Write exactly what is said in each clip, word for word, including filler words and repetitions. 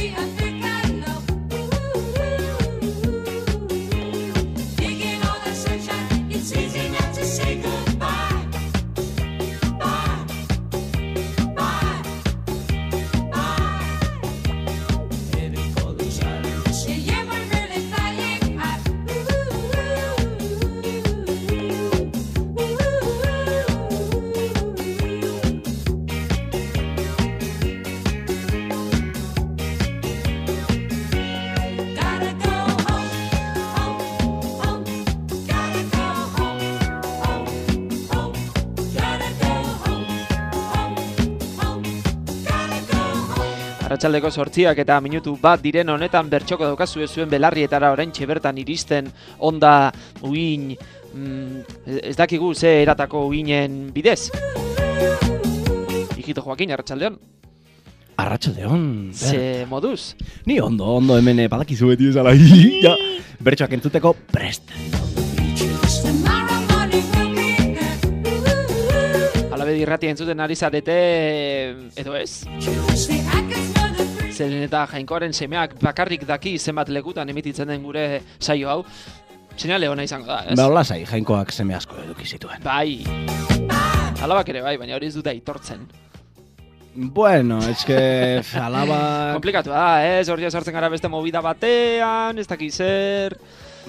Arratsaldeko zortziak eta minutu bat diren honetan bertxoko daukazu zuen belarrietara oraintxe bertan iristen onda uin, mm, ez dakigu ze eratako uinen bidez. Hijito Joaquin, arratsaldeon. Arratsaldeon. Ze moduz? Ni ondo, ondo hemen badakizu beti esala. Ja, bertxoak entzuteko prest. Alabedi irratia entzuten ari zarete, edo ez? Zeren eta Jainkoaren semeak bakarrik daki zenbat lekutan emititzen den gure saio hau. Seinale ona izango da, ez? Ba, lasai, Jainkoak seme asko eduki zituen. Bai. Alabak ere bai, baina hori ez dute aitortzen. Bueno, es que alaba... Komplikatu da, ez? Hori sartzen gara beste movida batean, ez dakiz zer...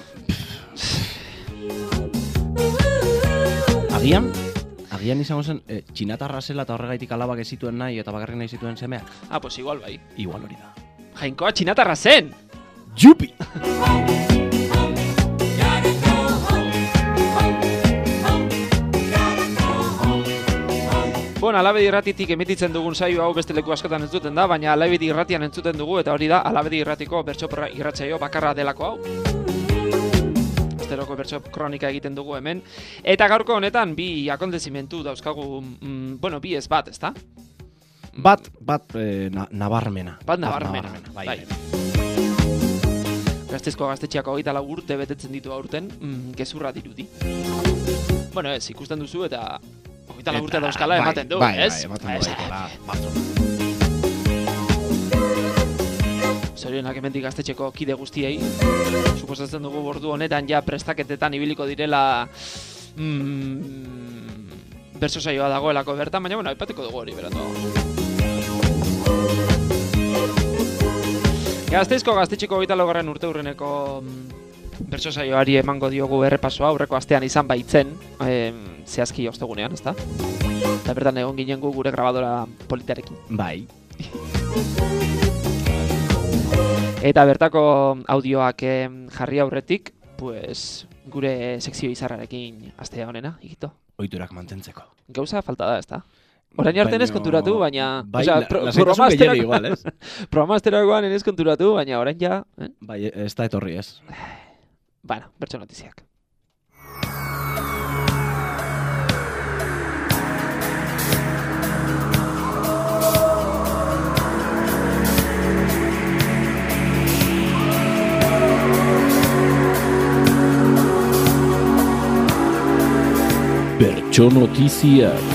Agian? Agian izango zen, eh, txinatarra zela eta horregaitik alabak ez zituen nahi eta bakarrik nahi zituen semeak. Ah, pues igual bai. Igual hori da. Jainkoa txinatarra zen! Jupi! Bueno, Alabedi irratitik emititzen dugun saio hau beste leku askotan entzuten da, baina Alabedi irratian entzuten dugu eta hori da Alabedi irratiko bertso irratsaio bakarra delako hau. Asteroko bertso kronika egiten dugu hemen. Eta gaurko honetan bi akontezimentu dauzkagu, mm, bueno, bi ez bat, ezta? Bat, bat eh, na, nabarmena. Bat nabarmena, nabarmena bai. bai. Gasteizko gaztetxeako hogeita lau urte betetzen ditu aurten, mm, gezurra dirudi. Bueno, ez, ikusten duzu eta hogeita lau urte dauzkala ematen du, bai, ez? Bai, ematen du, bai, Zorionak hemendik gaztetxeko kide guztiei. Suposatzen dugu ordu honetan ja prestaketetan ibiliko direla mm, berso saioa dagoelako bertan, baina bueno, aipateko dugu hori berando. Gazteizko gaztetxeko hogeita laugarren urte hurreneko mm, berso saioari emango diogu errepasoa, aurreko astean izan baitzen, eh, zehazki ostegunean, ezta? Eta bertan egon ginen gu gure grabadora politarekin. Bai. Eta bertako audioak eh, jarri aurretik, pues, gure sekzio izarrarekin astea honena, ikito. Oiturak mantentzeko. Gauza falta da, ezta? Orain arte ez konturatu, baina... Bai, o sea, la, pro, lasaitasun gehiago igual, ez? Programa asteragoan ez konturatu, baina orain ja... Eh? Bai, ez da etorri ez. Bueno, bertso notiziak. Bertso notiziak.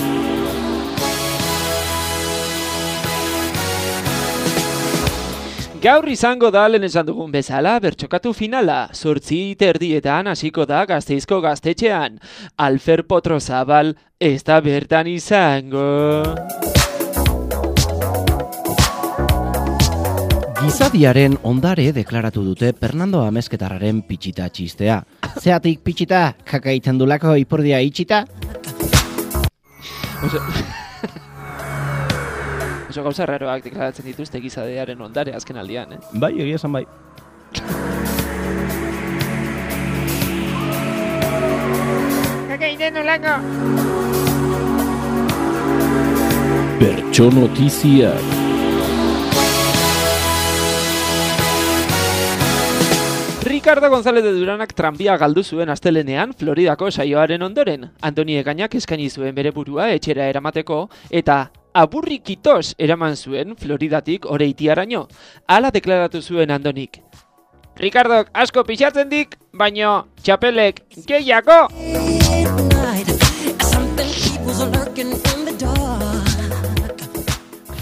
Gaur izango da lehen esan dugun bezala bertxokatu finala. Zortzi terdietan hasiko da Gasteizko gaztetxean. Alfer Potrozabal ez da bertan izango. Gizadiaren ondare deklaratu dute Fernando Amezketarraren pitxita txistea. Zeatik pitxita, kaka egiten dulako ipurdia itxita? Oso... Oso gauza raroak deklaratzen dituzte gizadearen ondare azken aldian, eh? Bai, egia esan bai. Kaka egiten dulako. Bertso notiziak. Ricardo González de Duranak tranbia galdu zuen astelenean Floridako saioaren ondoren. Antoni Egainak eskaini zuen bere burua etxera eramateko eta aburrikitos eraman zuen Floridatik Oreitiaraino. Hala deklaratu zuen Andonik. Ricardok asko pixatzen dik, baino txapelek gehiago!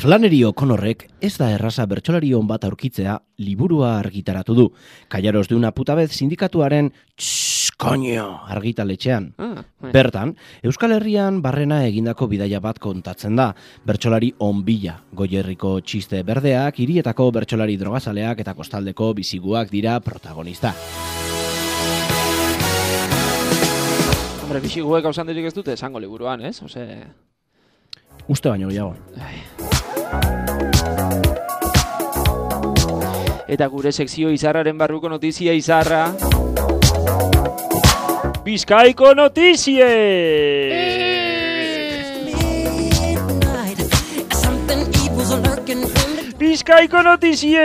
Flannery O'Connorrek ez da erraza bertsolari on bat aurkitzea liburua argitaratu du. Callaros de una puta vez sindikatuaren txss, koño argitaletxean. Ah, bai. Bertan, Euskal Herrian barrena egindako bidaia bat kontatzen da. Bertsolari on bila. Goierriko txiste berdeak, hirietako bertsolari drogazaleak eta kostaldeko biziguak dira protagonista. Hombre, bixiguek hausanderik ez dute esango liburuan, ez? Ose... Uste baino gehiago. Eta gure sekzio izarraren barruko notizia izarra... Bizkaiko notizie! Bizkaiko notizie!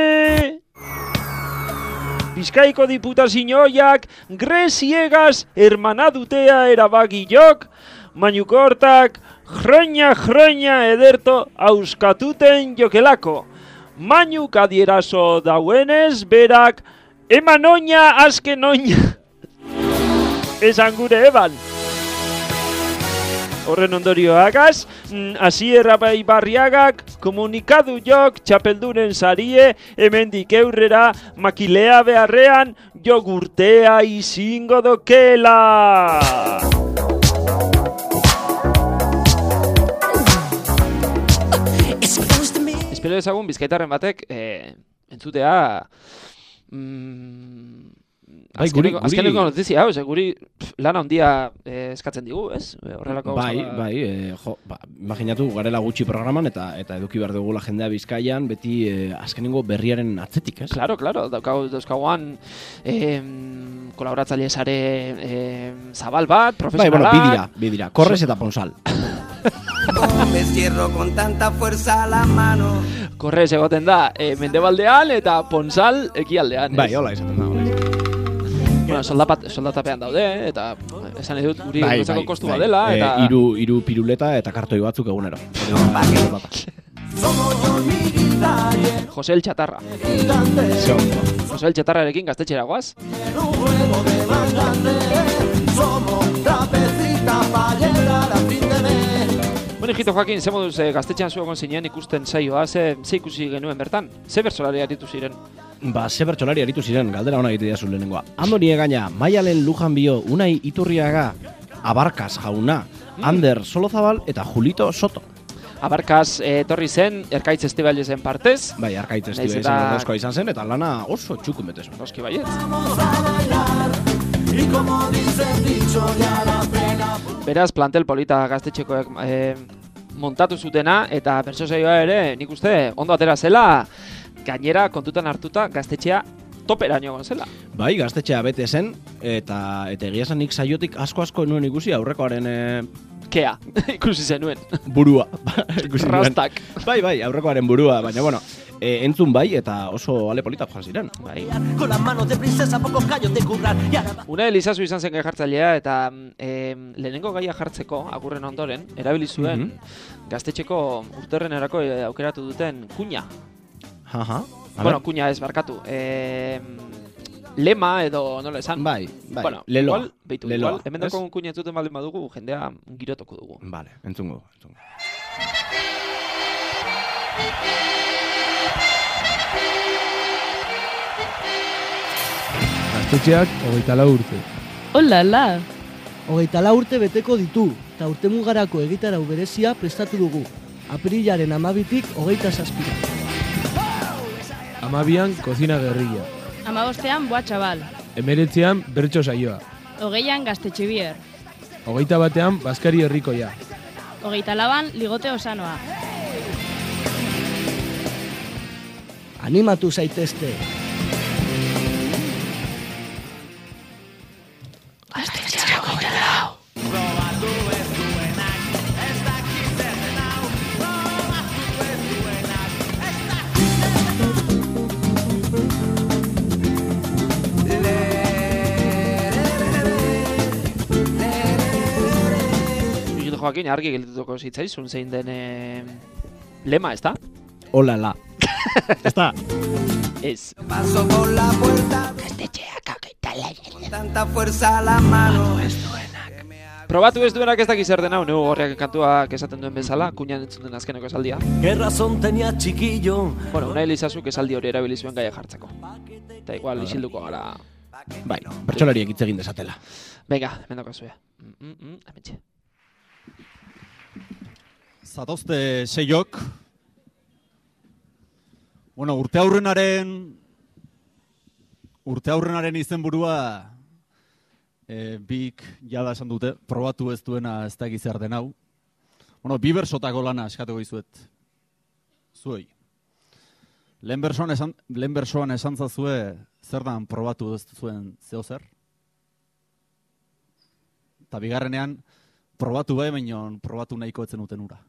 Bizkaiko diputazioak Greziegaz hermanadutea erabagilok, Mañukortak jroña jroña ederto auskatuten jokelako. Mañuk adierazo dauenez berak eman oina azken oina. Esan gure eban. Horren ondorioagaz, Asier Barriagak komunikadu jok txapelduren sarie hemendik eurrera makilea beharrean jogurtea izingo dokela. Espero ezagun bizkaitarren batek eh, entzutea mm, Bai, guri, azkeneko, azkeneko notizia, hau, guri pff, lana handia eh, eskatzen digu, ez? Horrelako bai, gauza, bai, eh, jo, ba, imaginatu garela gutxi programan eta eta eduki behar dugula jendea Bizkaian beti eh, azkenengo berriaren atzetik, ez? Claro, claro, daukau, dauzkaguan eh, kolaboratzaile sare eh, zabal bat, profesionalak. Bai, bueno, bidira, bidira, Korres eta Ponsal. Me cierro con tanta fuerza la mano. Korres egoten da eh, mendebaldean eta Ponsal ekialdean, ez? Bai, hola izaten da, hola izaten da. Bueno, soldapat, soldatapean daude, eta esan edut guri Bai, guretzako bai, kostu bai. badela, eta... Eh, iru, iru piruleta eta kartoi batzuk egunero. Josel Txatarra. Josel Txatarrarekin gaztetxera goaz. Bueno, hijito Joaquin, ze moduz eh, gaztetxean zuegon zinean ikusten saioa, ze, ze ikusi genuen bertan? Ze bertsolari aritu ziren? Ba, ze bertsolari aritu ziren, galdera hona egitea zuen lehenengoa. Andoni Egaña, Maialen Lujan Bio, Unai Iturriaga, Abarkaz Jauna, mm. Ander Solozabal eta Julito Soto. Abarkaz etorri zen, Erkaitz Estibalizen partez. Bai, Arkaitz Naiz Estibalizen eta- ordezkoa izan zen, eta lana oso txukun bete zuen. Noski baietz. Beraz, plantel polita gaztetxekoek eh, montatu zutena, eta bertso saioa ere, nik uste, ondo atera zela, gainera kontutan hartuta gaztetxea toperaino egon zela. Bai, gaztetxea bete zen, eta eta egia esan nik saiotik asko-asko nuen ikusi aurrekoaren eh, Kea, ikusi zenuen. burua. Ikusi nuen. Rastak. Bai, bai, aurrekoaren burua, baina bueno, e, entzun bai, eta oso ale polita joan ziren. Bai. Con las manos de princesa, pocos callos de currar. Y ahora Une Elizazu izan zen gai jartzailea, eta eh, lehenengo gaia jartzeko, agurren ondoren, erabili zuen Mhm. gaztetxeko urterrenerako eh, aukeratu duten kuña. Aha. A Bueno, ver. kuña ez barkatu. Eh, lema edo nola esan. Bai, bai. Bueno, Leloa. igual, beitu, Leloa, igual, hemen ez? dagoen kuña entzuten baldin badugu, jendea girotoko dugu. Vale, entzungo, entzungo. Gaztetxeak hogeita lau urte. Hola, la. Hogeita lau urte beteko ditu, eta urte mugarako egitarau berezia prestatu dugu. Aprilaren amabitik hogeita zazpira. Amabian, kozina gerrilla. Amabostean, boa txabal. Emeretzean, bertso saioa. Hogeian, gaztetxebier. Hogeita batean, Baskari herrikoia. Hogeita laban, ligote osanoa. Animatu zaitezte. Hijito Joaquin, argi geldituko zitzaizun zein den eh, lema, ez da? Hola, la. Está. Ez. Paso por la puerta. Con tanta fuerza la mano. Probatu ez duenak ez dakiz zer den hau, neu gorriak kantuak esaten duen bezala, kuñan entzun den azkeneko esaldia. ¿Qué razón tenía chiquillo? Bueno, unai elizazuk esaldi hori erabili zuen gaia jartzeko. Eta igual isilduko gara. Bai, bertsolariek hitz egin desatela. Venga, hemen daukazue. Mm, mm, mm, hementxe. Zatozte seiok. Bueno, urte aurrenaren urte aurrenaren izenburua e, bik jada esan dute, probatu ez duena ez da egizar den hau. Bueno, bi bersotako lana eskatuko izuet. Zuei. Lehen bersoan esan, lehen bersoan esan zazue zer dan probatu ez zuen zeo zer? Eta bigarrenean probatu bai, baina probatu nahiko etzen uten ura.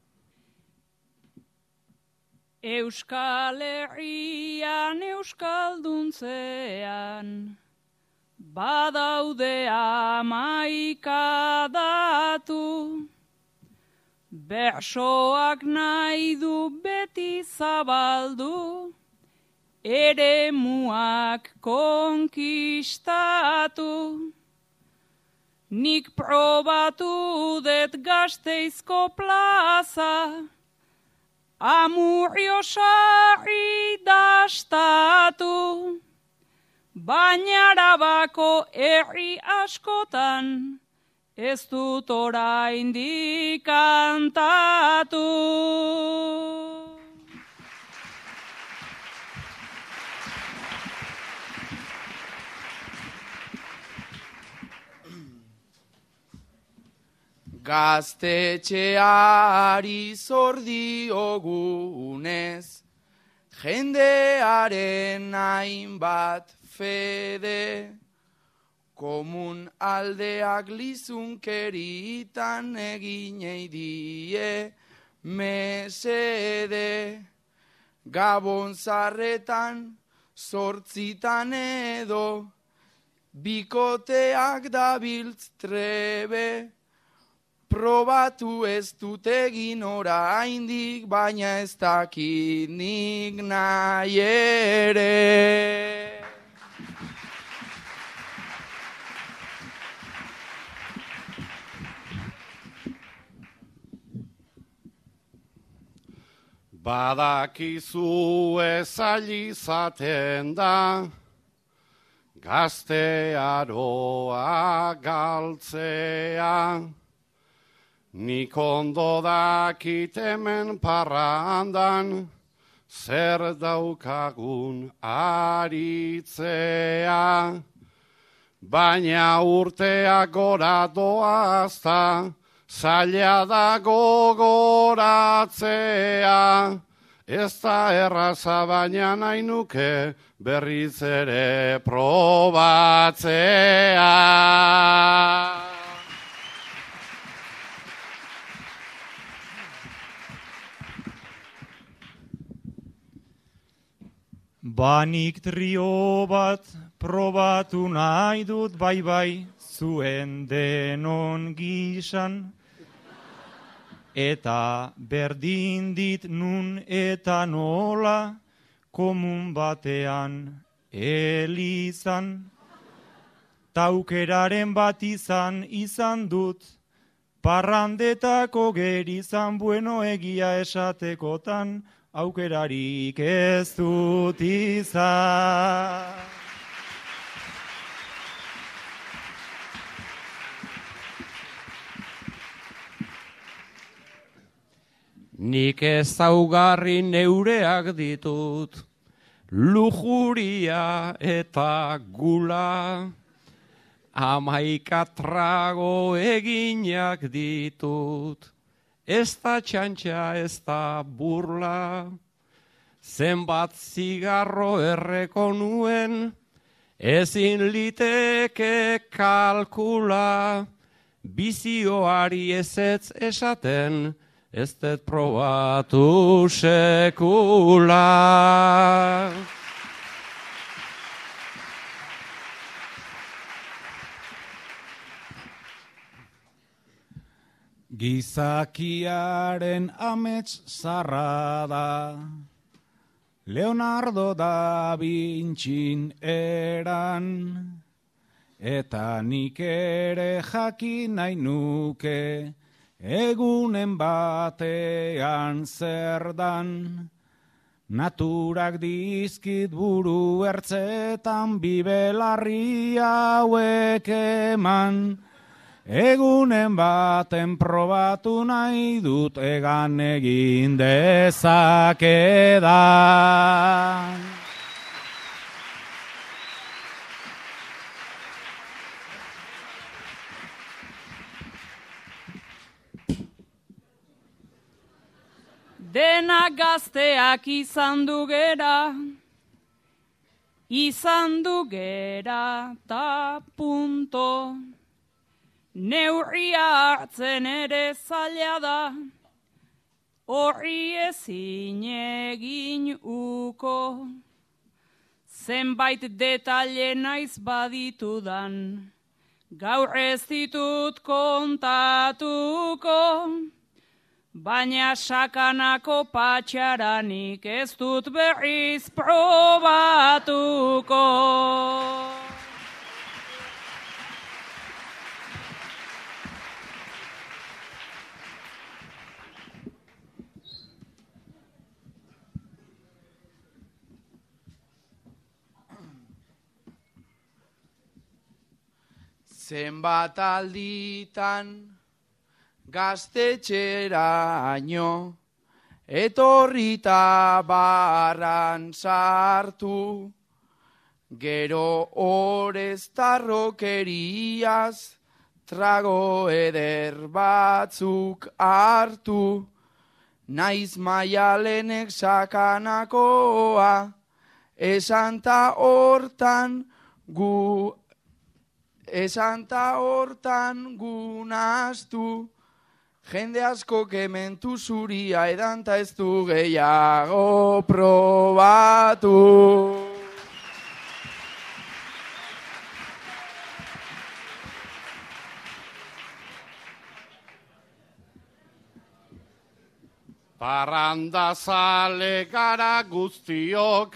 Euskal Herrian euskalduntzean badaude hamaika datu, bersoak nahi du beti zabaldu, eremuak konkistatu. Nik probatu dut Gasteizko plaza, Amurrio sarri dastatu, baina Arabako herri askotan ez dut oraindik kantatu. Gaztetxeari zor diogunez, jendearen hainbat fede, komun aldeak lizunkeritan eginei die mesede, Gabon zarretan, zortzitan edo, bikoteak dabiltz trebe, probatu ez dut egin oraindik, baina ez dakit nik nahi ere. Badakizu ezail izaten da, gaztearoa galtzea, nik ondo dakit hemen parrandan, zer daukagun aritzea. Baina urteak gora doazta, zaila da gogoratzea. Ez da erraza baina nahi nuke berriz ere probatzea. Banik trio bat probatu nahi dut bai bai zuen denon gisan, eta berdin dit nun eta nola komun batean elizan. Taukeraren bat izan izan dut, parrandetako gerizan bueno egia esatekotan, aukerarik ez dut izan. Nik ezaugarri neureak ditut, lujuria eta gula, hamaika trago eginak ditut. Ez da txantxa, ez da burla, zenbat zigarro erreko nuen, ezin liteke kalkula, bizioari ezetz esaten, ez dut probatu sekula. Gizakiaren amets zarra da, Leonardo da Vinci eran, eta nik ere jakin nahi nuke, egunen batean zer dan. Naturak dizkit buru ertzetan bibelarri hauek eman, egunen baten probatu nahi dut egan egin dezakedan. Dena gazteak izan du gera, izan du gera ta punto. Neurria hartzen ere zaila da, horri ezin egin uko. Zenbait detalle naiz baditudan, gaur ez ditut kontatuko. Baina sakanako patxaranik ez dut berriz probatuko. Zenbat alditan gaztetxeraino, etorrita barran sartu, gero orez tarrokeriaz, trago eder batzuk hartu, naiz maialenek sakanakoa, esanta hortan gu, esanta hortan gu naztu, jende asko kementu zuria edanta ez du gehiago probatu. Parrandazale gara guztiok,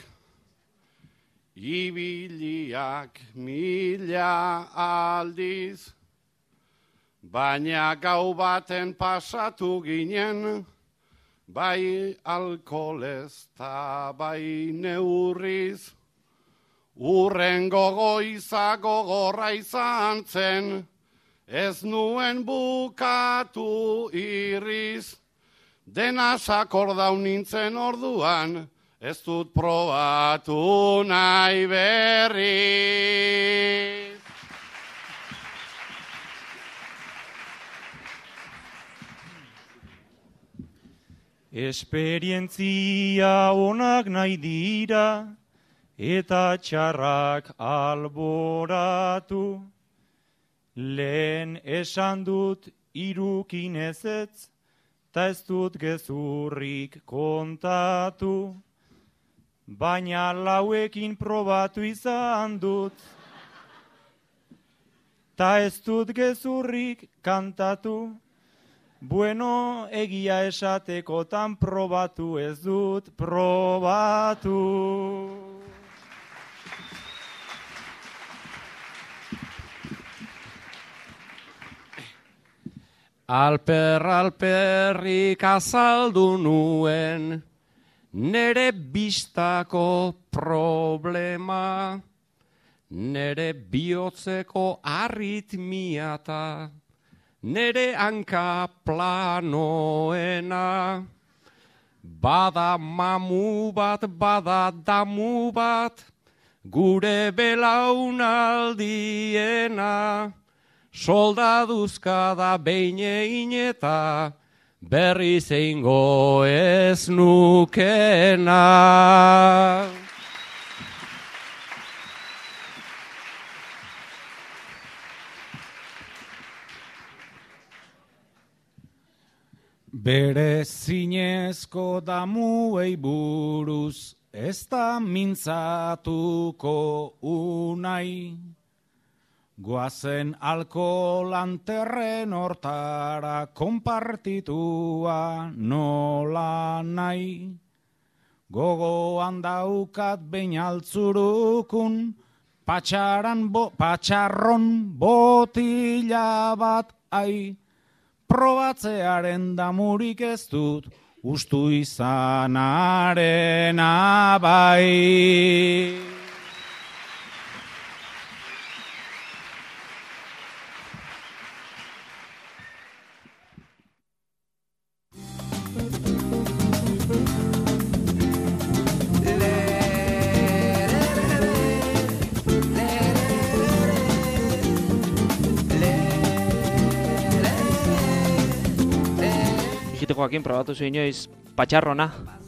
ibiliak mila aldiz, baina gau baten pasatu ginen, bai alkoholez ta bai neurriz. Urrengo goiza gogorra izan zen, ez nuen bukatu irriz. Dena sakordau nintzen orduan, ez dut probatu nahi berriz. Esperientzia onak nahi dira, eta txarrak alboratu. Lehen esan dut irukin ezetz, ta ez dut gezurrik kontatu. Baina lauekin probatu izan dut, ta ez dut gezurrik kantatu. Bueno, egia esatekotan probatu ez dut probatu. Alper alperrik azaldu nuen, nere bistako problema, nere bihotzeko arritmiata, nere hanka planoena. Bada mamu bat, bada damu bat, gure belaunaldiena. Soldaduzka da behin egin eta berriz egingo ez nukena. Bere zinezko damuei buruz ez da mintzatuko unai. Goazen alkoholan terren hortara konpartitua nola nahi. Gogoan daukat behin altzurukun patxaran bo, patxarron botila bat ai, probatzearen damurik ez dut, ustu izanaren abai. Joaquin, probatu zu inoiz patxarrona?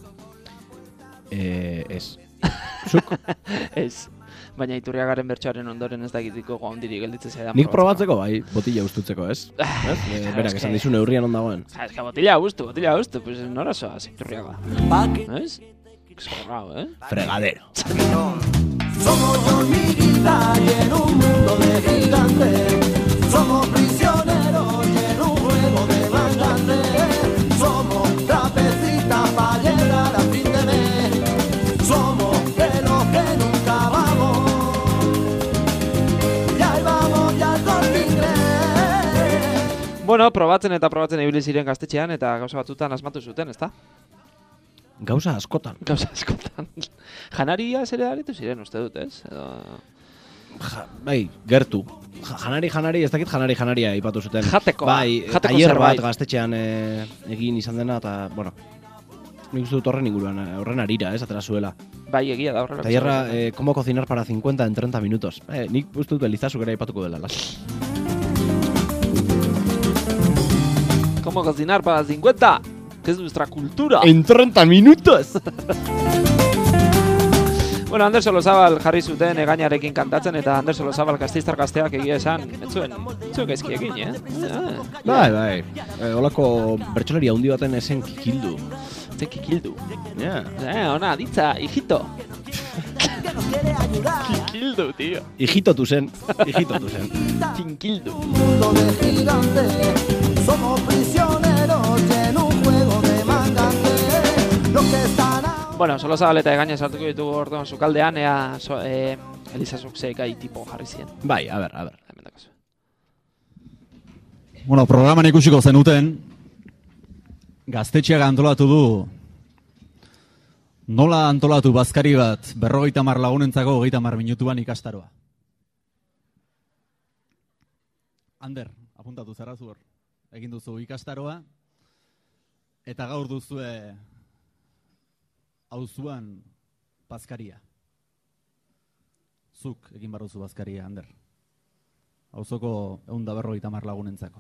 Eh, ez. Zuk? Ez. Baina Iturriagaren bertsoaren ondoren ez dakitiko gaundirik gelditzen zaidan. Nik probatzeko, bai, botila ustutzeko, ez? ez? E, berak esan dizu neurrian ondagoen. Ez que botila ustu, botila ustu, pues nora soaz, Iturriaga. Ez? Zorrao, eh? Fregadero. Somos hormiguitas y en un mundo de gigantes. Somos prisioneros y en un juego de mangantes. Somos trapecitas para llegar a fin de mes. Somos de los que nunca vamos. Y ahí vamos ya con inglés. Bueno, probatzen eta probatzen ibili ziren gaztetxean eta gauza batzutan asmatu zuten, ezta? Gauza askotan. Gauza askotan. Janaria zere aritu ziren, uste dut, ez? Edo... Ja, bai, gertu. Ja, janari, janari, ez dakit janari, janaria ipatu zuten. Jateko, bai, jateko tailer zerbait. bat gaztetxean e, egin izan dena, eta, bueno, nik uste dut horren inguruan, horren arira, ez, atera zuela. Bai, egia da horrela. Tailerra, eh, como cocinar para cincuenta en treinta minutos. Eh, nik uste dut Elizazuk ere ipatuko dela, las. Como cocinar para cincuenta, que es nuestra cultura. En treinta minutos! Bueno, Ander Solozabal jarri zuten egainarekin kantatzen eta Ander Solozabal gasteiztar gazteak egia esan, etzuen, etzuen gaizkiekin, eh? Ah, bai, bai. E, olako bertsolari handi baten esen kikildu. Zen kikildu. Ja. Eh, ona, ditza, hijito. Kikildu, tío. Hijitotu zen, hijitotu zen. Kinkildu. Mundo de gigantes. Somos prisioneros en un juego de mangantes. Los que están Bueno, Solozabal eta egaina sartuko ditugu orduan sukaldean, ea so, e, Elizazuk zeikai tipo jarri ziren. Bai, a ber, a ber. Bueno, programan ikusiko zenuten, gaztetxeak antolatu du, nola antolatu bazkari bat berrogeita hamar lagunentzako hogeita hamar minutuan ikastaroa. Ander, apuntatu zara zu hor. Egin duzu ikastaroa, eta gaur duzue auzuan bazkaria. Zuk egin barruzu bazkaria, Ander. Auzoko ehun eta berrogeita hamar lagunentzako.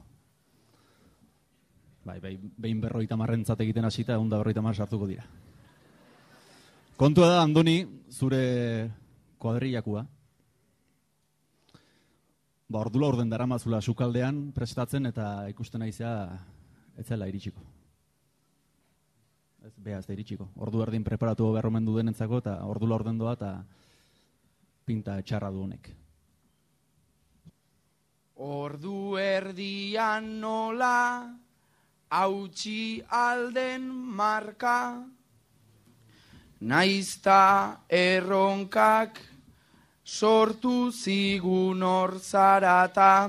Bai, bai, behin berrogeita hamarrentzat egiten hasita ehun eta berrogeita hamar sartuko dira. Kontua da, Andoni, zure kuadrilakua. Ba, ordula orden daramazula sukaldean prestatzen eta ikusten naizea ez zela iritsiko. Ez, beha, ez da iritsiko. Ordu erdin preparatu berromen du denentzako eta ordula orden doa eta pinta txarra du honek. Ordu erdian nola hautsi alden marka, naizta erronkak sortu zigun hor zarata.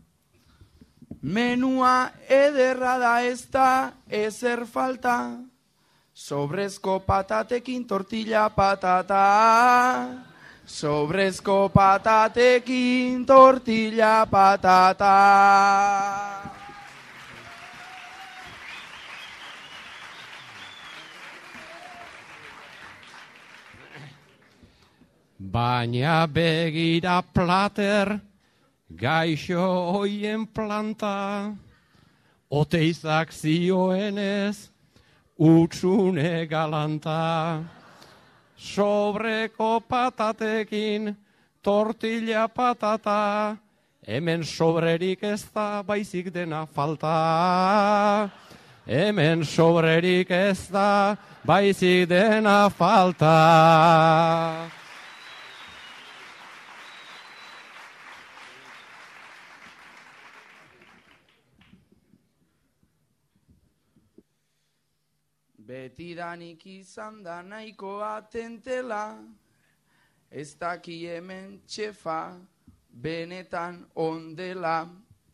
Menua ederra da ez da ezer falta, sobrezko patatekin tortilla patata. Sobrezko patatekin tortilla patata. Baina begira plater, gaixo hoien planta, oteizak zioenez, utsune galanta. Sobreko patatekin, tortilla patata, hemen sobrerik ez da baizik dena falta. Hemen sobrerik ez da baizik dena falta. Betidanik izan da nahiko atentela, ez daki hemen txefa, benetan ondela.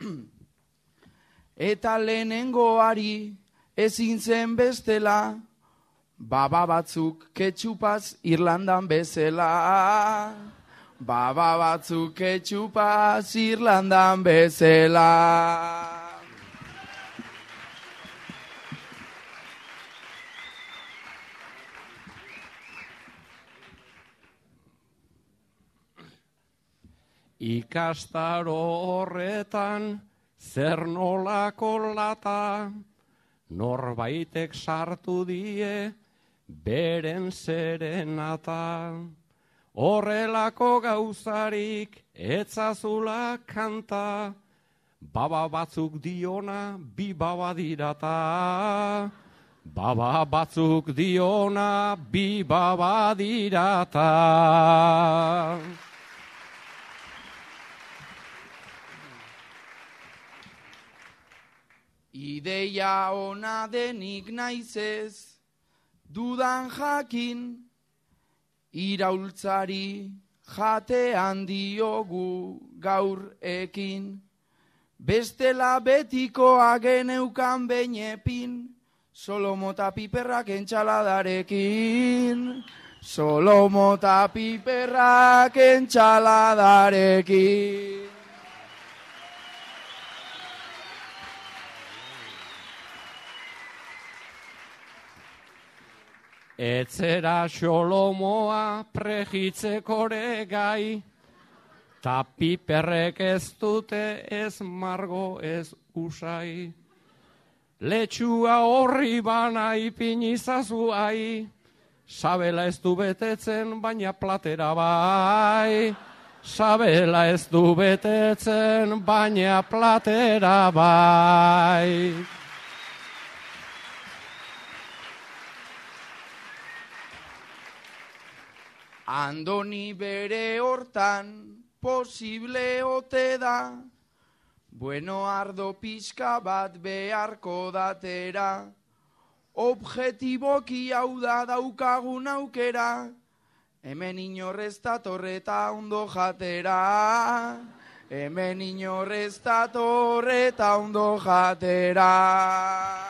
Eta lehenengoari ezin zen bestela, baba batzuk ketxupaz Irlandan bezela. Baba batzuk ketxupaz Irlandan bezela. Ikastaro horretan zer nolako lata, norbaitek sartu die beren serenata. Horrelako gauzarik etzazula kanta, baba batzuk diona bi baba dirata. Baba batzuk diona bi baba dirata. Ideia ona denik naizez, dudan jakin, iraultzari jatean diogu gaur ekin. Bestela betikoa geneukan beinepin, Solomo ta piperrak entxaladarekin. Solomo ta piperrak entxaladarekin. Etzera Xolomoa prejitzekore gai, ta piperrek ez dute ez margo ez usai. Letxua horri bana ipinizazu ai, sabela ez du betetzen baina platera bai. Sabela ez du betetzen baina platera bai. Andoni bere hortan posible ote da, bueno ardo pixka bat beharko datera, objetiboki hau da daukagun aukera, hemen inorrez datorreta ondo jatera, hemen inorrez datorreta ondo jatera.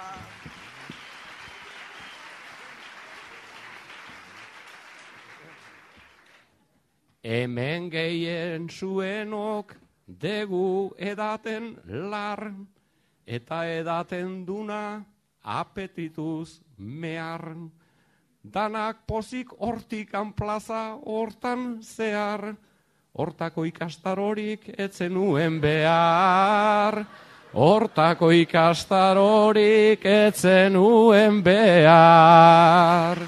Hemen gehien zuenok degu edaten lar, eta edaten duna apetituz mehar. Danak pozik hortikan plaza hortan zehar, hortako ikastarorik etzen nuen behar. Hortako ikastarorik etzen nuen behar.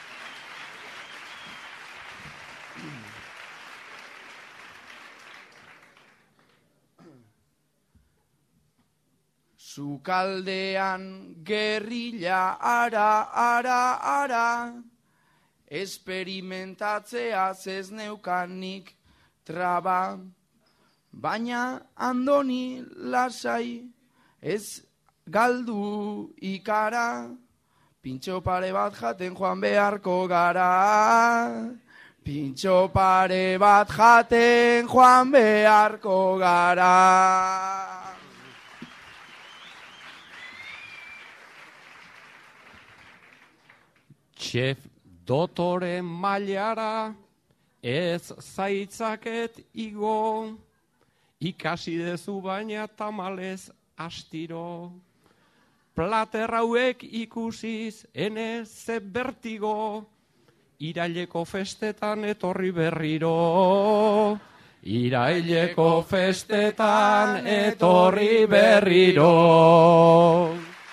Zukaldean gerrilla ara, ara, ara, esperimentatzeaz ez neukanik traba, baina Andoni lasai ez galdu ikara, pintxo pare bat jaten joan beharko gara, pintxo pare bat jaten joan beharko gara. Txef dotore mailara ez zaitzaket igo, ikasi dezu baina tamalez astiro. Plater hauek ikusiz ene ze bertigo, iraileko festetan etorri berriro. Iraileko festetan etorri berriro.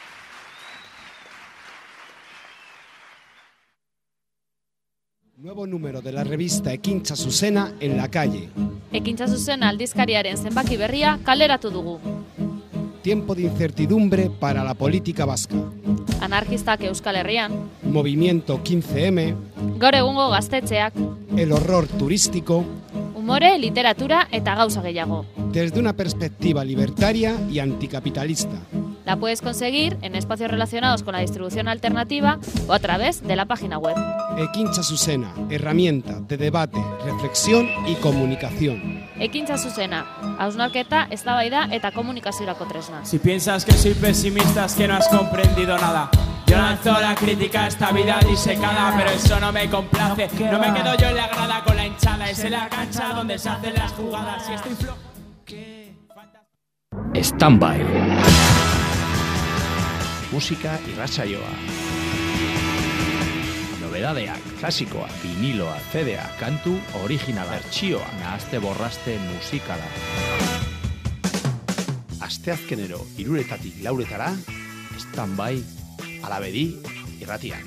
Nuevo número de la revista Ekintza Zuzena en la calle. Ekintza Zuzena aldizkariaren zenbaki berria kaleratu dugu. Tiempo de incertidumbre para la política vasca. Anarkistak Euskal Herrian. Movimiento quince eme. Gaur egungo gaztetxeak. El horror turístico. Umore, literatura eta gauza gehiago. Desde una perspectiva libertaria y anticapitalista. La puedes conseguir en espacios relacionados con la distribución alternativa o a través de la página web. Ekintza Zuzena, herramienta de debate, reflexión y comunicación. Ekintza Zuzena, hausnarketa, eztabaida eta komunikaziorako tresna. Si piensas que soy pesimista es que no has comprendido nada. Yo lanzo la crítica a esta vida disecada, pero eso no me complace. No me quedo yo en la grada con la hinchada, es en la cancha donde se hacen las jugadas. Si estoy flo... Standby. Musika irratsaioa. Nobedadeak, klasikoa, viniloa, C D A, kantu originala, bertsioa, nahazte borraste musikala. Asteazkenero hiruretatik lauretara, Standby Alabedi irratian.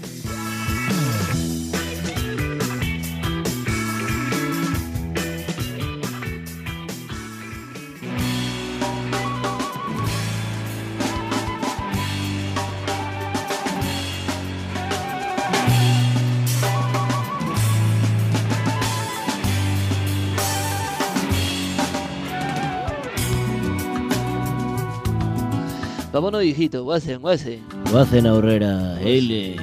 Vámonos, hijito, guazen, guazen. Guazen aurrera, hele.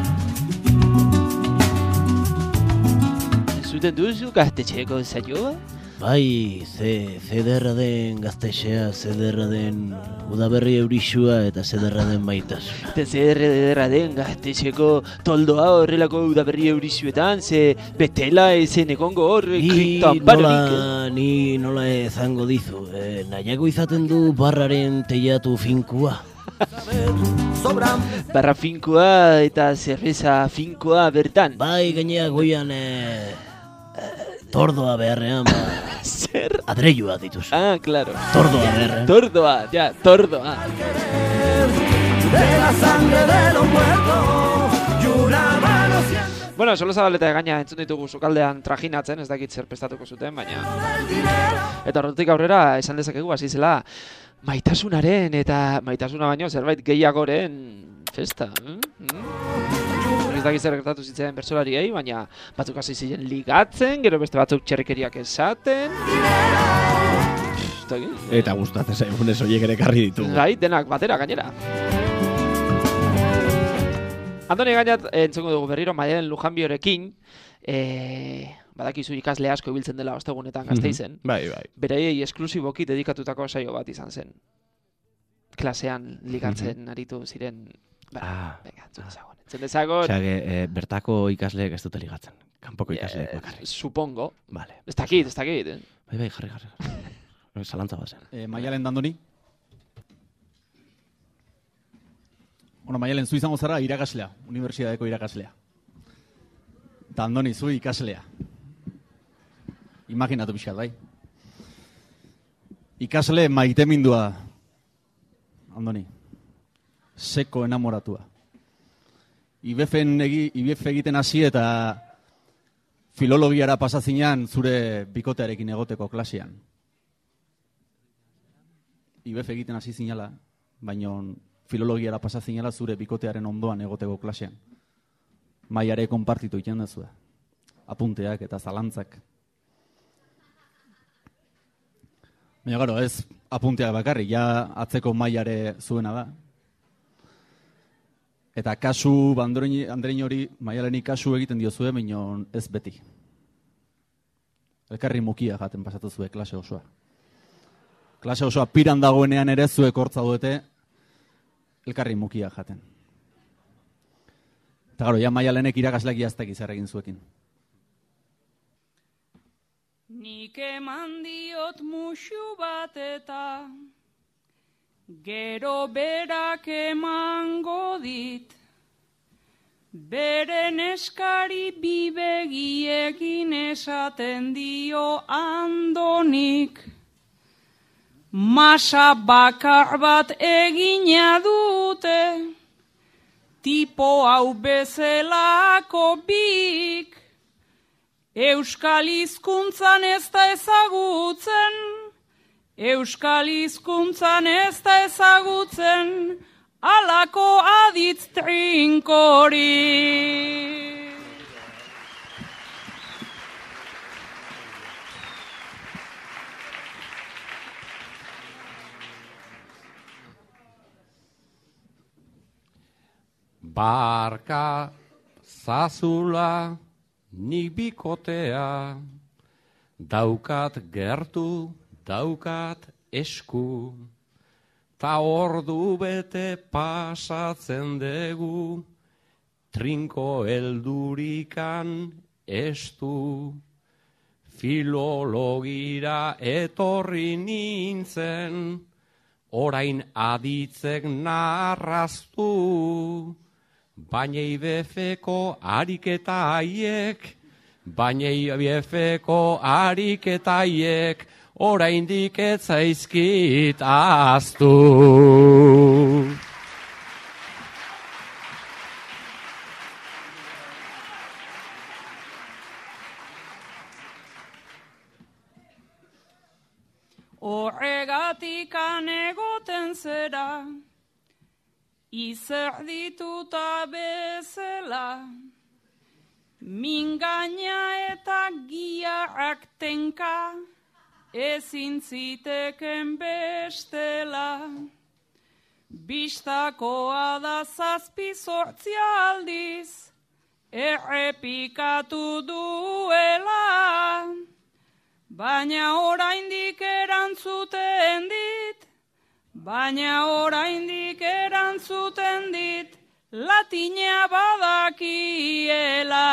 Zuten duzu gaztetxeko saioa? Bai, ze, zederra den gaztexea, zederra den udaberri eurixua eta zederra den maitasuna. Eta zederra den gaztetxeko toldoa horrelako udaberri eurixuetan, ze betela ezen egongo hor, kriptoan parorik. Nola, ni nola ezango dizu, eh, nahiago izaten du barraren teiatu finkua. Barra finkua eta zerbeza finkua bertan. Bai, gainea goian eh, tordoa beharrean, ba, zer? Adreilua dituz. Ah, claro. Tordoa beharrean. Tordoa, ja, tordoa. De la sangre de los muertos, lloraba los cielos. Bueno, solo zabaleta de gaina entzun ditugu sukaldean trajinatzen, ez dakit zer prestatuko zuten, baina... Eta horretik aurrera esan dezakegu hasi zela maitasunaren eta maitasuna baino zerbait gehiagoren festa. Mm? Ez dakit zer gertatu zitzen bertsolariei, baina batzuk hasi ziren ligatzen, gero beste batzuk txerrikeriak esaten... Eta gustatzen zaigunez horiek ere karri ditugu. Bai, denak batera gainera. Andoni gainat, entzongo dugu berriro, Maialen Lujanbiorekin, e, badakizu ikasle asko ibiltzen dela ostegunetan Gasteizen. Bai, bai. Beraiei esklusiboki dedikatutako saio bat izan zen. Klasean ligatzen aritu ziren... Ba, venga, entzun dezagon. Entzun dezagon... Osea, e, bertako ikasleek ez dute ligatzen. Kanpoko ikasleek bakarrik. Supongo. Vale. Ez dakit, ez dakit. Bai, bai, jarri, jarri. Zalantza bazen. Eh, Maialen Dandoni. Bueno, Maialen, zu izango zara irakaslea, unibertsitateko irakaslea. Dandoni, zu ikaslea. Imaginatu pixkat, bai. Ikasle maitemindua, Andoni. Seko enamoratua. I B F egiten hasi eta filologiara pasazinean zure bikotearekin egoteko klasean. I B F egiten hasi zinala, baina filologiara pasazinela zure bikotearen ondoan egoteko klasean. Maiare konpartitu iten dezu. Apunteak eta zalantzak. Baina gero, ez apunteak bakarrik, ja atzeko maiare zuena da. Eta kasu, Andrein hori, Maialeni kasu egiten diozue, baina ez beti. Elkarri mukia jaten pasatu zue klase osoa. Klase osoa piran dagoenean ere zuek hortza duete, elkarri mukia jaten. Eta gero, ja Maialenek irakasleak jaztak izar egin zuekin. Nik eman diot musu bat eta gero berak emango dit. Beren eskari bibegiekin esaten dio Andonik. Masa bakar bat egina dute, tipo hau bezelako bik. Euskal hizkuntzan ez da ezagutzen, Euskal hizkuntzan ez da ezagutzen, alako aditz trinkori. Barka zazula nik bikotea, daukat gertu, daukat esku, ta ordu bete pasatzen dugu, trinko eldurikan estu. Filologira etorri nintzen, orain aditzek narraztu, baina ibefeko ariketa haiek, baina ibefeko ariketa haiek, orain diketzaizkit aztu. Horregatik anegoten zera, izer dituta bezala, mingaina eta giarrak tenka, ezin ziteken bestela. Bistakoa da zazpi zortzi aldiz, errepikatu duela, baina oraindik erantzuten dit, baina oraindik erantzuten dit, latina badakiela.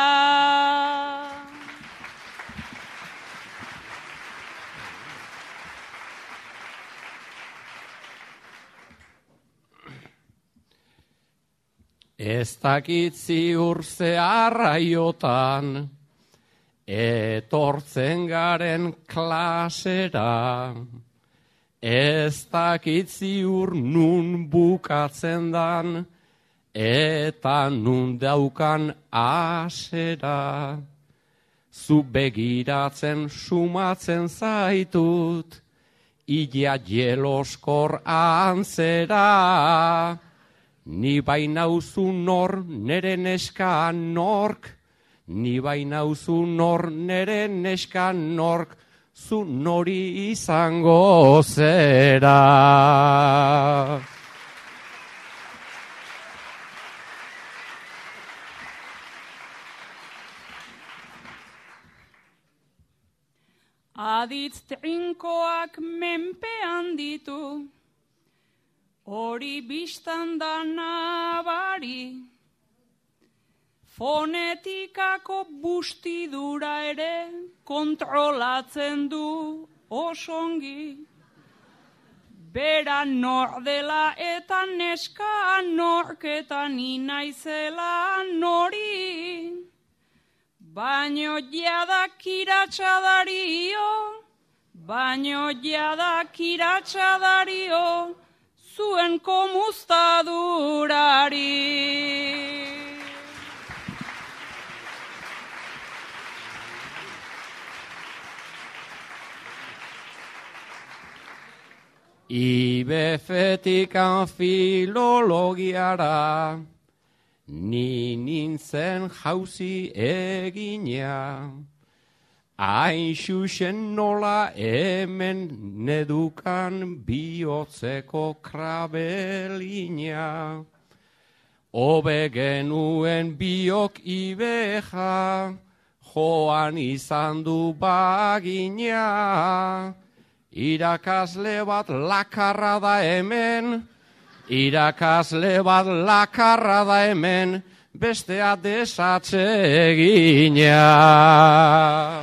Ez dakit ziur zeharraiotan, etortzen garen klasera, ez dakit ziur nun bukatzen dan, eta nun daukan asera. Zu begiratzen sumatzen zaitut, ia jeloskor antzera, ni bainauzu nor nere neska nork, ni bainauzu nor nere neska nork, zu nori izango zera. Aditz trinkoak menpean ditu, hori bistan da nabari, fonetikako bustidura ere kontrolatzen du osongi. Bera nor dela eta neska norketan inaizela nori, baino jadak iratxadario, baino jadak iratxadario, zuen komuztadurari. Ibefetikan filologiara, ni nintzen jauzi egina, hain xuxen nola hemen nedukan bihotzeko krabelina. Hobe genuen biok ibeja, joan izan du bagina. Irakasle bat lakarra da hemen, irakasle bat lakarra da hemen, bestea desatsegina.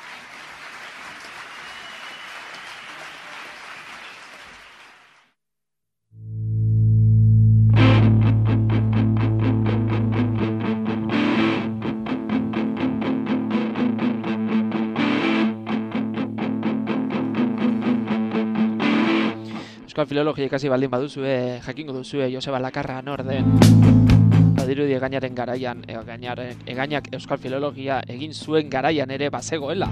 Euskal filologia ikasi baldin baduzue, jakingo duzue Joseba Lakarra nor den. Badirudi egainaren garaian, egainaren, egainak euskal filologia egin zuen garaian ere bazegoela.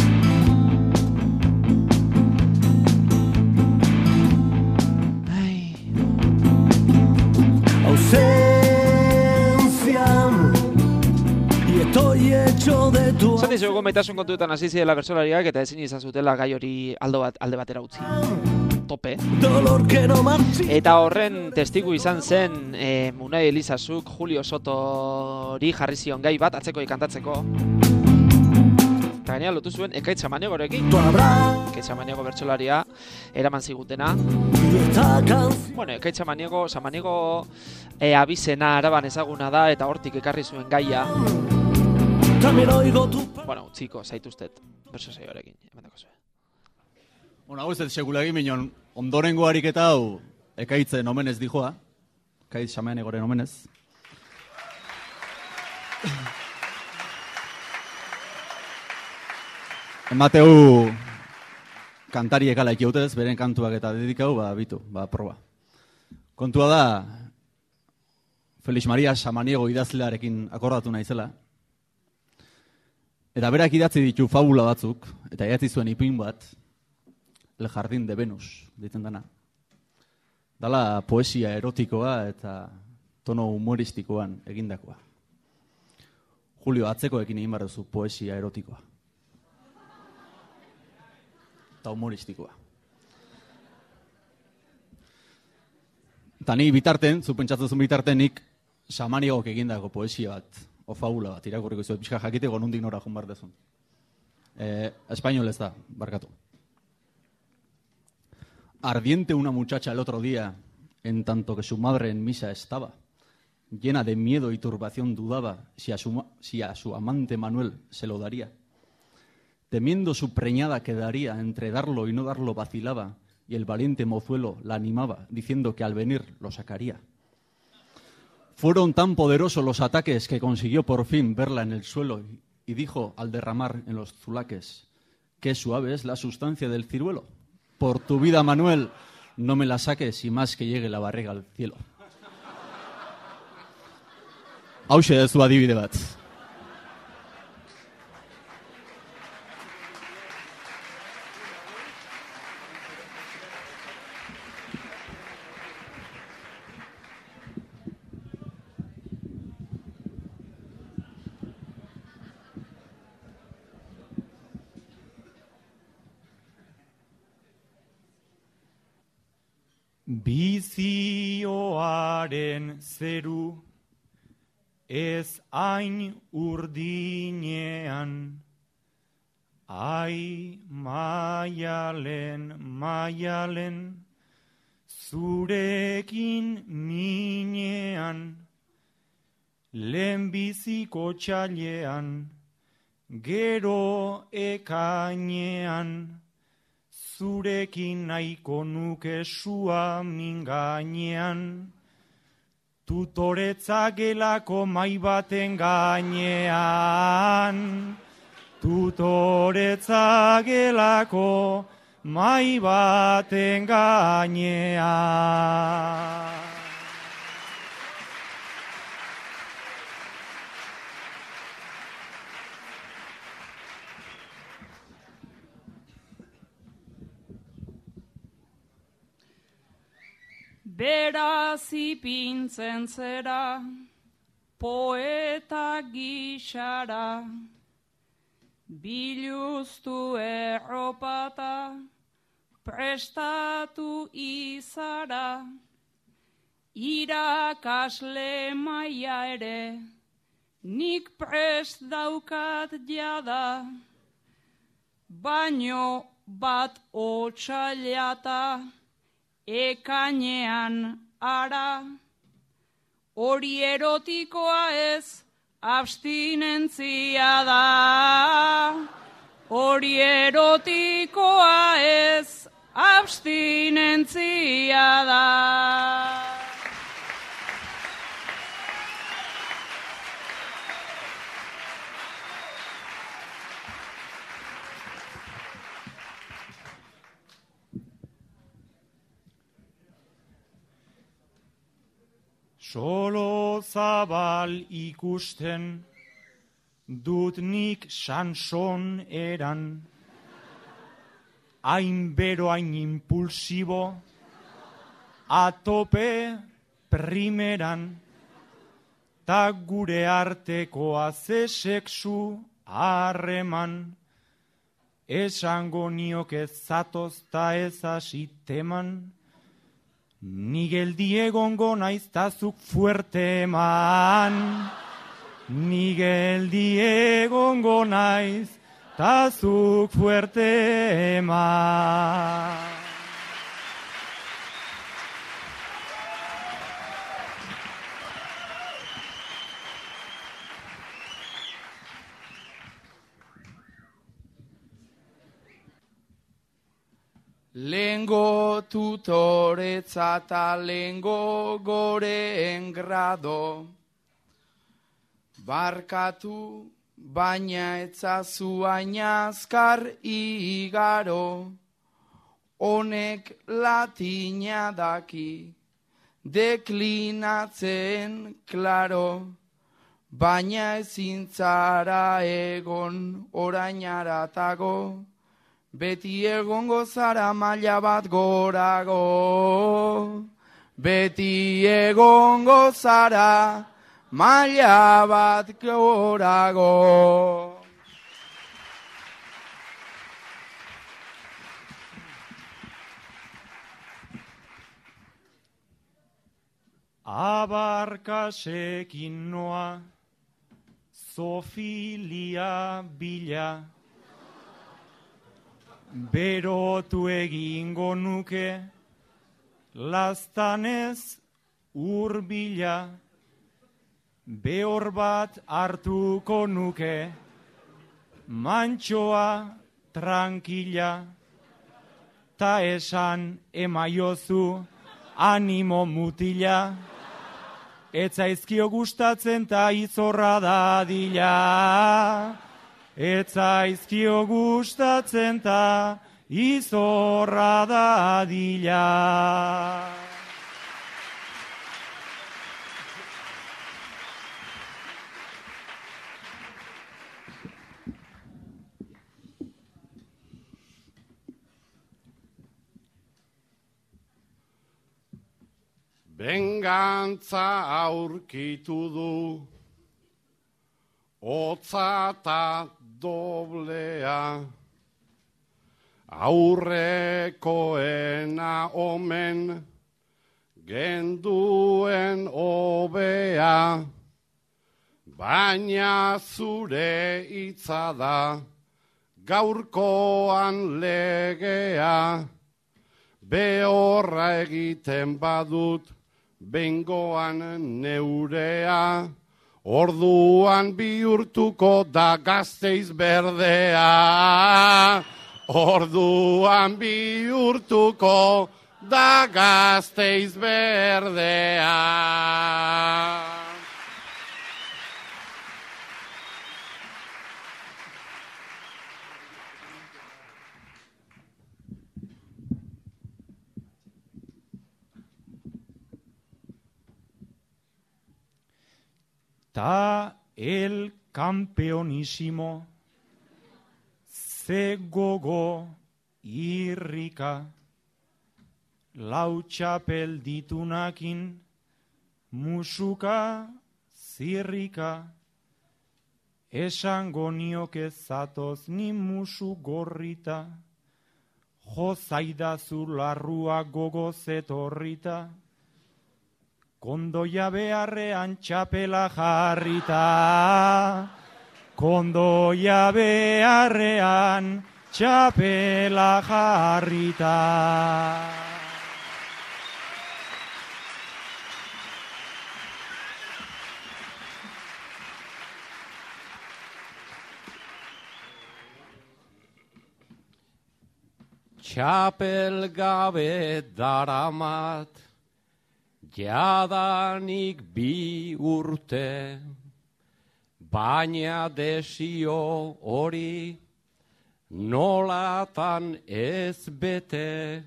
Zati zeugo maitasun kontuetan hasi zirela bertsolariak eta ezin izan zutela gai hori aldo bat, alde batera utzi. tope. Dolor que no marchi. Eta horren testigu izan zen e, Munai Elizazuk Julio Sotori jarri zion gai bat atzeko kantatzeko. Eta gainera lotu zuen Ekaitz Samaniego-rekin. Ekaitz Samaniego bertsolaria eraman zigutena. Bueno, Ekaitz Samaniego, Samaniego e, abizena araban ezaguna da eta hortik ekarri zuen gaia. Bueno, utziko, zaituztet, berso saioarekin, emandako zuen. Bueno, hau ez dut segula egin minon, ondorengo ariketa hau Ekaitzen omenez dijoa. Ekaitz Samaniagoren omenez. Emateu kantariek ala ikiautez, beren kantuak eta dedikau, ba, bitu, ba, proba. Kontua da, Felix Maria Samaniego idazlearekin akordatu naizela. Eta berak idatzi ditu fabula batzuk, eta idatzi zuen ipin bat, El Jardín de Venus, ditzen dana. Dala poesia erotikoa eta tono humoristikoan egindakoa. Julio, atzekoekin egin behar duzu poesia erotikoa. Eta humoristikoa. Eta ni bitarten, zu pentsatzen zuen bitarten, nik Samaniegok egindako poesia bat, o fabula bat, irakurriko izuet, pixka jakiteko nondik nora joan behar dezun. Eh, espainol ez da, barkatu. Ardiente una muchacha el otro día, en tanto que su madre en misa estaba, llena de miedo y turbación dudaba si a su, si a su amante Manuel se lo daría. Temiendo su preñada quedaría, entre darlo y no darlo vacilaba, y el valiente mozuelo la animaba, diciendo que al venir lo sacaría. Fueron tan poderosos los ataques que consiguió por fin verla en el suelo y dijo al derramar en los zulaques, qué suave es la sustancia del ciruelo. Por tu vida, Manuel, no me la saques y más que llegue la barriga al cielo. Hauxe dezu adibide bat. Bizioaren zeru ez hain urdinean, ai maialen, maialen, zurekin minean, lehenbiziko txailean, gero ekainean, zurekin nahiko nuke sua mingainean, tutoretza gelako mai baten gainean, tutoretza gelako mai baten gainean. Beraz ipintzen zera, poeta gixara, biluztu erropata, prestatu izara, irakasle maia ere, nik prest daukat jada, baino bat otsailata, ekainean ara, hori erotikoa ez, abstinentzia da. Hori erotikoa ez, abstinentzia da. Solo zabal ikusten dut nik Sanson eran, hain bero hain impulsibo, atope primeran, ta gure artekoa ze sexu harreman, esango nioke zatoz ta ez hasiteman, ni geldi egongo naiz tazuk fuerte eman. Ni geldi egongo naiz tazuk fuerte eman. Lengo tutoretza eta lengo goreen grado, barkatu baina etzazu aina azkar igaro, honek latina daki, deklinatzen klaro, baina ezin zara egon orainaratago, beti egongo zara maila bat gorago, beti egongo zara maila bat gorago. Abarkasekin noa, zofilia bila, berotu egingo nuke, laztanez urbila, behor bat hartuko nuke, mantxoa tranquila, ta esan emaiozu animo mutila, etzaizkio gustatzen ta izorra dadila. Etzaizkio gustatzen ta izorra dadila. Bengantza aurkitu du, hotza ta doblea, aurrekoena omen, genduen obea, baina zure hitza da, gaurkoan legea, behorra egiten badut, bengoan neurea, orduan bihurtuko da Gasteiz berdea. Orduan bihurtuko da Gasteiz berdea. Ta el campeonísimo, ze gogo irrika, lau txapel ditunakin, musuka zirrika, esango nioke zatoz ni musu gorrita, jo zaidazu larrua gogoz etorrita, kondoia beharrean txapela jarrita, kondoia beharrean txapela jarrita. Txapel gabe daramat, jadanik bi urte, baina desio hori nolatan ez bete,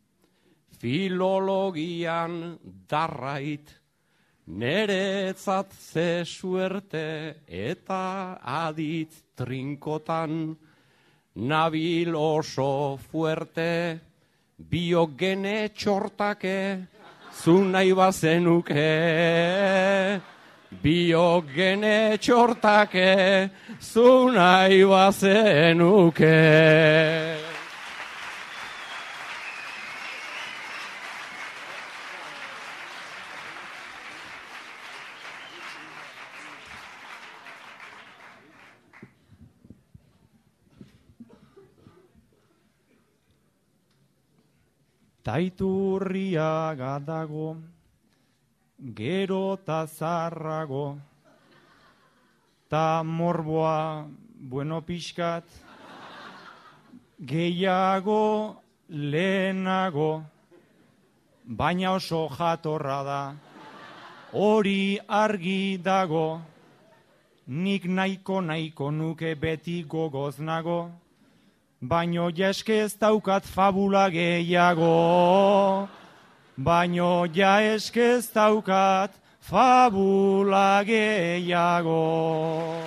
filologian darrait, neretzat ze suerte eta aditz trinkotan, nabil oso fuerte, biogene txortake, zu nahi bazenuke, biok gene txortake, zu nahi bazenuke. Taiturriaga dago, gero ta zarrago, ta morboa, bueno pixkat, gehiago lehenago, baina oso jatorra da, hori argi dago, nik nahiko nahiko nuke beti gogoz nago, baino jaske ez daukat fabula gehiago. Baino ja eske ez daukat fabula gehiago.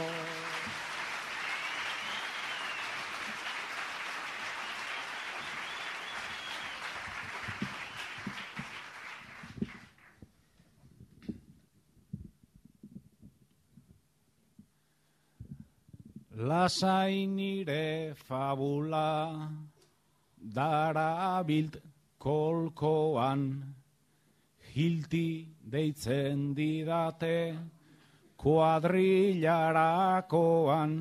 Lasai nire fabula darabilt kolkoan, hilti deitzen didate kuadrillarakoan,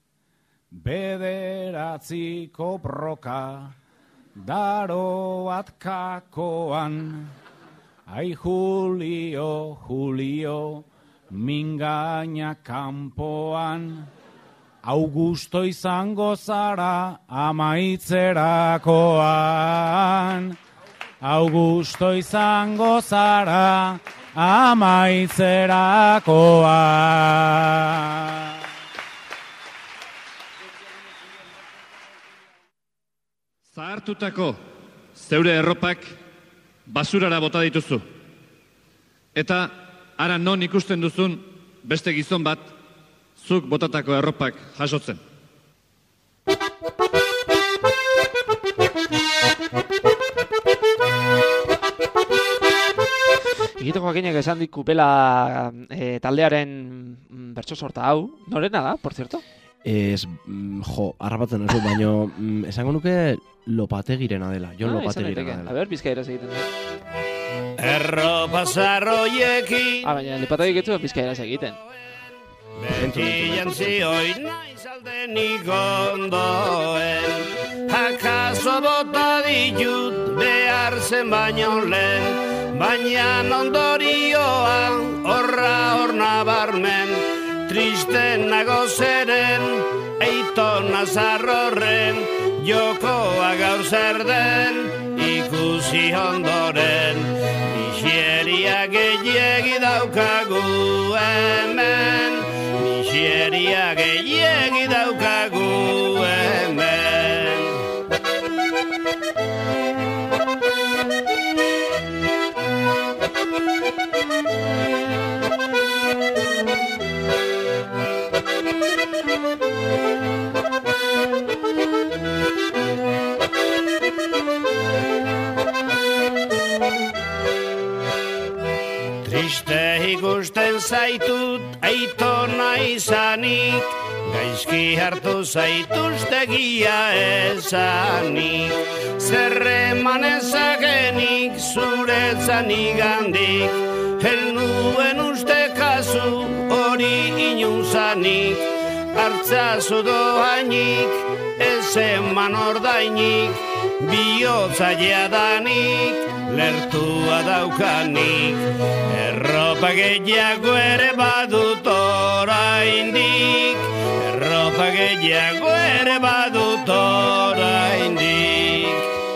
bederatziko broka daro bat kakoan, ai Julio, Julio, mingaina kanpoan, Augusto izango zara amaitzerakoan. Augusto izango zara amaitzerakoan. Zahartutako zeure erropak basurara bota dituzu. Eta ara non ikusten duzun beste gizon bat zuk botatako erropak jasotzen. Igiteko akinek esan dit kupela e, taldearen mm, bertso sorta hau. Norena da, por cierto? Ez, mm, jo, harrapatzen ez, baina mm, esango nuke Lopategirena dela. Jon Ah, Lopategirena dela. A ber, bizkaieraz egiten du. Erropa zarroiekin Ah, baina Lopategik etzu bizkaieraz egiten. beti jantzioi naiz aldenik ondoen. Akaso bota ditut behar zen baino lehen, baina ondorioan horra hor nabarmen. Triste nago zeren, eitona zarrorren, jokoa gaur zer den, ikusi ondoren. Miseria gehiegi daukagu hemen, miseria gehiegi daukagu hemen. Triste ikusten zaitut aitona izanik, gaizki hartu zaituztegia esanik. Zerreman ezagenik zuretzan igandik, helnuen uste kasu hori inunzanik. Hartzazu doainik, ez eman ordainik, bihotza jadanik, lertua daukanik. Erropa gehiago ere badut oraindik, erropa gehiago ere badut oraindik.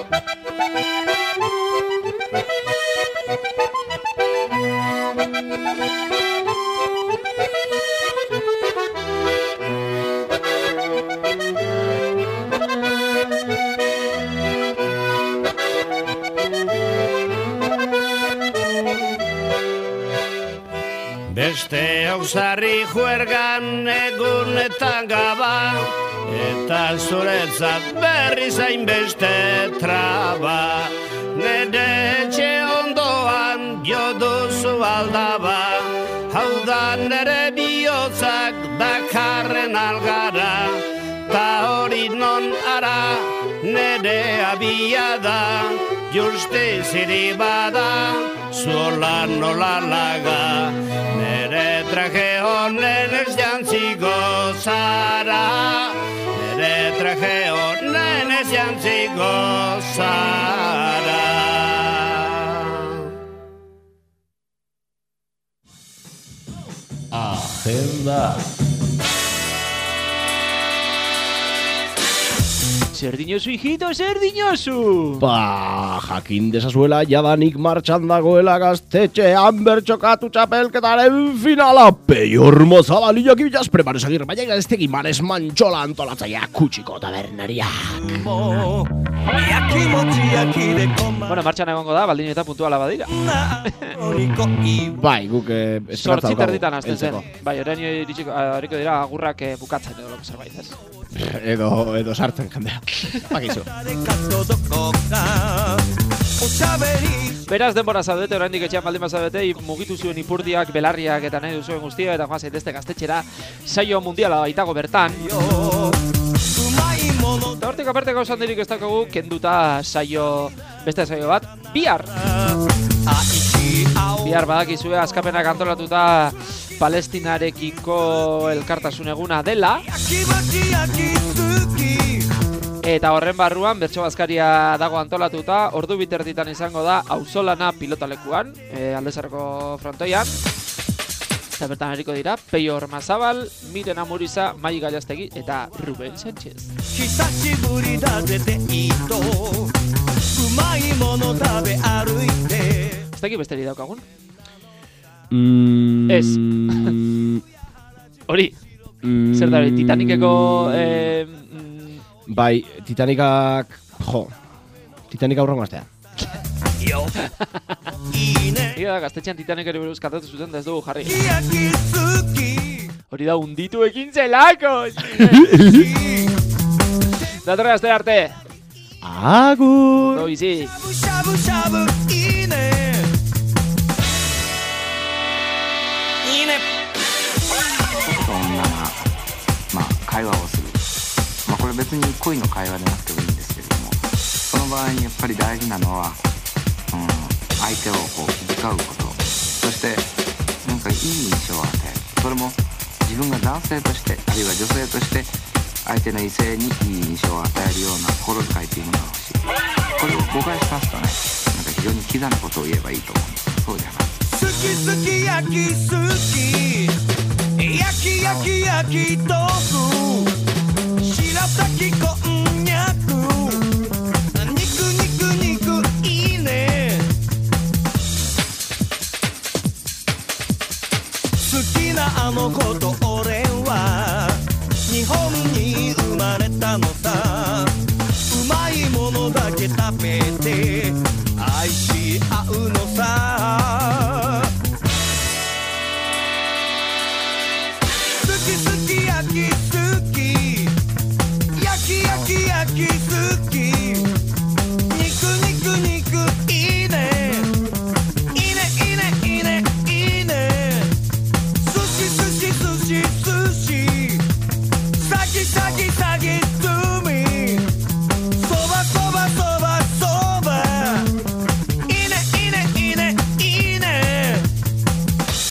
Beste hausarri juergan egunetan gaba, eta zuretzat berri zain beste traba. Nere etxe ondoan jo duzu aldaba, hau da nere bihotzak dakarren algara, ta hori non ara nere abia da, justizirik bada zuola nola laga, nere traje honen ez jantziko zara, nere traje honen ez jantziko zara. Agenda. Zer dinosu, hijito, zer dinosu? Ba, jakin dezazuela jadanik martxan dagoela gaztetxean bertxokatu txapelketaren finala. Peior Mozabal Iñaki Preparos Agirre Baina Gaztegi Manes Mantxola antolatzaia kutsiko tabernariak. Bueno, martxan egongo da, baldin eta puntuala badira. Bai, guk eh, esperantza Sortzi terditan hasten zen. Bai, orain iritsiko hariko dira agurrak eh, bukatzen edo loko zerbait, ez? Edo, edo sartzen jendea. Bakizu. Beraz, denbora zaudete, oraindik etxean baldin bazabete, mugitu zuen ipurdiak, belarriak eta nahi duzuen guztia, eta joan zaitezte gaztetxera saio mundiala baitago bertan. Eta hortik aparte gauza handirik ez daukagu, kenduta saio, beste saio bat, bihar! Bihar badakizue askapenak antolatuta Palestinarekiko elkartasun eguna dela. Eta horren barruan, bertso bazkaria dago antolatuta, ordu biterditan izango da auzolana pilotalekuan, e, Aldezarreko frontoian. Eta bertan eriko dira, Peio Ormazabal, Miren Amuriza, Mai Gallastegi eta Ruben Sánchez. Ez dakit besteri daukagun? Mm, Ez. Hori. Mm, Zer da hori, Titaniceko... Eh, bai, Titanicak... Jo, Titanica aurrengo astean. Ega da, gaztetxean Titanicari buruz kantatu zuten da ez dugu jarri. Hori da, unditu ekin zelako! Datorre aste arte! Agur! No, bizi! 会話をする、まあ、これ別に恋の会話でなくてもいいんですけれども、その場合にやっぱり大事なのは、うん、相手をこう気遣うこと、そしてなんかいい印象を与える、それも自分が男性としてあるいは女性として相手の異性にいい印象を与えるような心遣いというものが欲しい。これを誤解しますとね、なんか非常にキザなことを言えばいいと思うんです。そうじゃない。好き好き焼き好き焼き焼き焼き豆腐白滝